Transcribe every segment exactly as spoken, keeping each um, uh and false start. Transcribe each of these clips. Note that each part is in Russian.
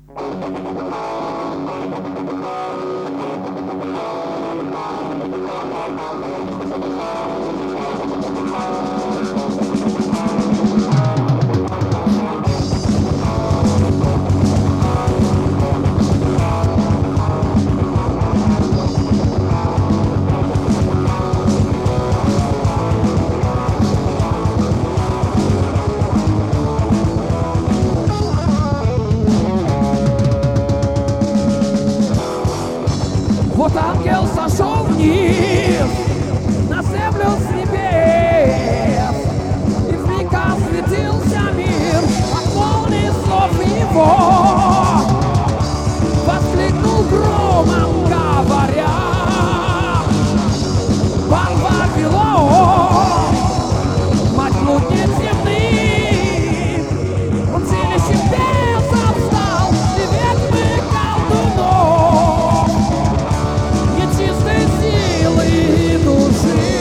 Вот ангел сошел вниз на землю с небес, и вмиг осветился мир от молнии слов его. Воскликнул громом, говоря: пал Вавилон, мать блудниц земных, он селищем бесов стал, и ведьмы колдунов, нечистой силы души.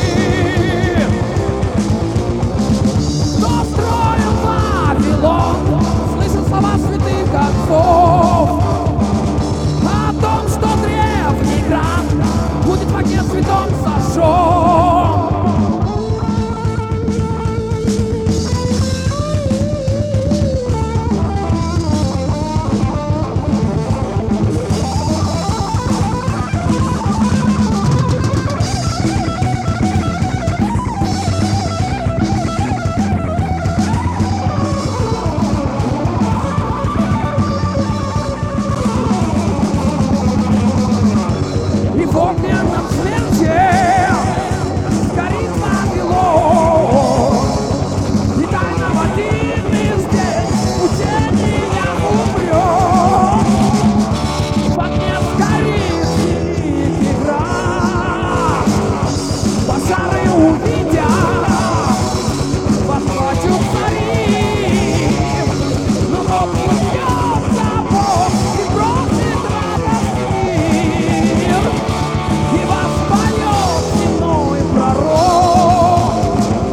Кто строил Вавилон, слышал слова святых отцов о том, что древний град будет в огне святом сожжен. И в огненном свете горит Вавилон, и тайна водины здесь учения умрет. В огне сгорит великий град, пожары увидят, восплачут цари, но Бог пустется Бог и бросит радостный мир, и воспоет земной пророк.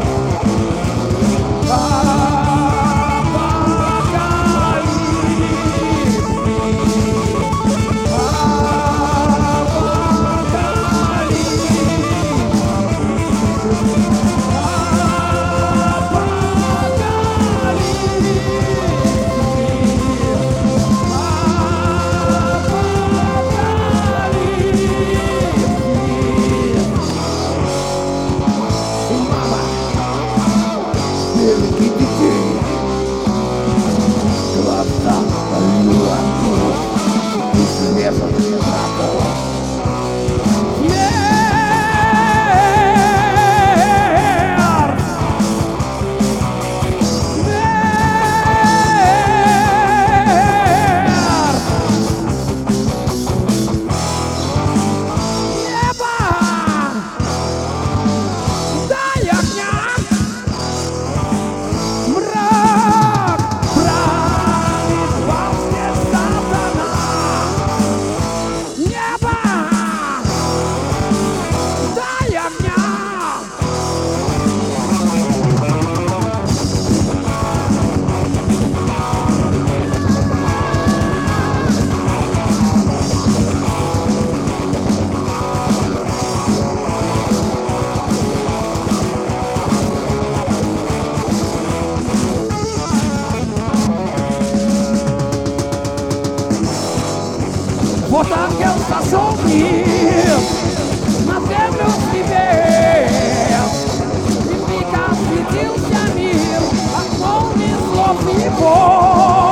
Великий детей, глаза люлаку, и свежих ветраков. Вот ангел сошел вниз на землю с небес, и вмиг осветился мир от молнии слов его.